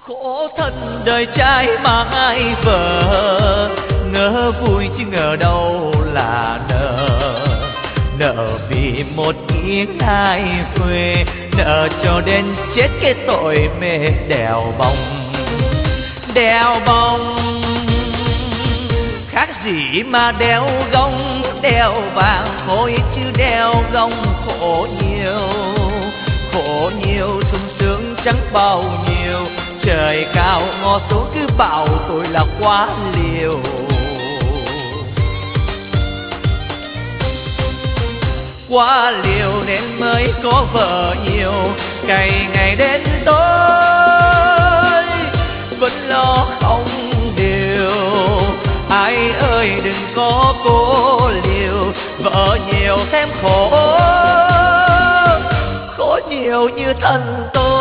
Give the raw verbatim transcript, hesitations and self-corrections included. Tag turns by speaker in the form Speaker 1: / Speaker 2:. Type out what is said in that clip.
Speaker 1: Khổ thân đời trai mà hai vợ, ngỡ vui chứ ngờ đâu là nợ. Nợ vì một tiếng ai quê, nợ cho đến chết cái tội mê đèo bông. Đèo bông khác gì mà đeo gông, đeo vàng thôi chứ đeo gông khổ nhiều. Khổ nhiều sung sướng chẳng bao nhiêu, trời cao ngó xuống cứ bảo tôi là quá liều. Quá liều nên mới có vợ nhiều, ngày ngày đến tối vẫn lo không điều. Ai ơi đừng có cố liều, vợ nhiều thêm khổ, khổ nhiều như thân tôi.